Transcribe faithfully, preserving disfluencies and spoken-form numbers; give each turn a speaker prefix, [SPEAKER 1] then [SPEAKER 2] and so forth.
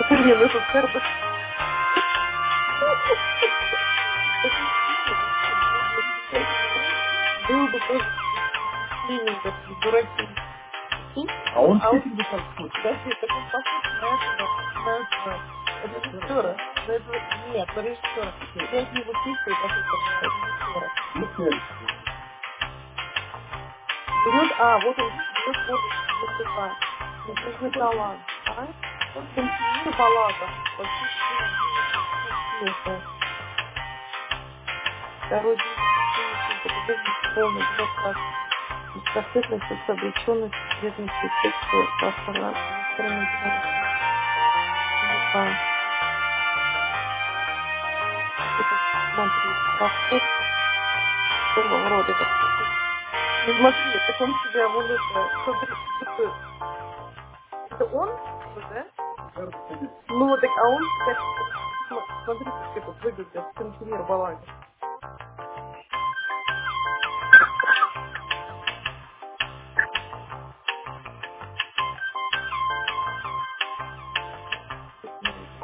[SPEAKER 1] Не, ну тут карточка. Такое впечатление, вообще было бы замечательно, знаешь, было бы тоже впечатление, такие дураки. Прикинь?
[SPEAKER 2] А он
[SPEAKER 1] А он,
[SPEAKER 2] действительно так хочет.
[SPEAKER 1] подожди, так он похож на этого, на этого режиссера, на этого, нет, на режиссера. Пять не выписывает, как этого режиссера.
[SPEAKER 2] Естественно.
[SPEAKER 1] Берет, а, вот он, видишь, берет воду для языка. Нужный талант, а? Кантемир Балагов. Вообще член гиннесса, гиннесса. Второй день посещения клуба. Подождите, полный блокад. Бесконцертность, обреченность, секретность, текста автора, авторами белорусского языка. Вообще как смотреть. Проход такого рода. Так, это- ну смотри, так он себя, вон это, смотри, это, это он, как бы, да? Ну вот так, а он себя, как- см- смотри, как этот выглядит, Кантемир Балагов. Посмотрите.